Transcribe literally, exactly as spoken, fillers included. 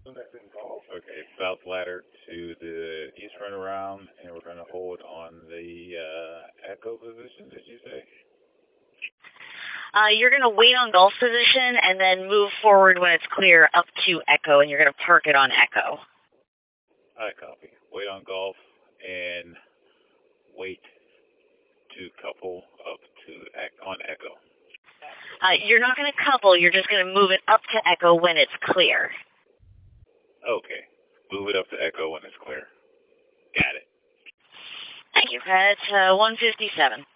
Okay, south ladder to the east runaround, and we're going to hold on the uh, echo position, did you say? Uh, you're going to wait on golf position and then move forward when it's clear up to echo, and you're going to park it on echo. I copy. Wait on golf and wait to couple up to on echo. Uh, you're not going to couple. You're just going to move it up to echo when it's clear. Okay. Move it up to echo when it's clear. Got it. Thank you. That's uh, one fifty-seven.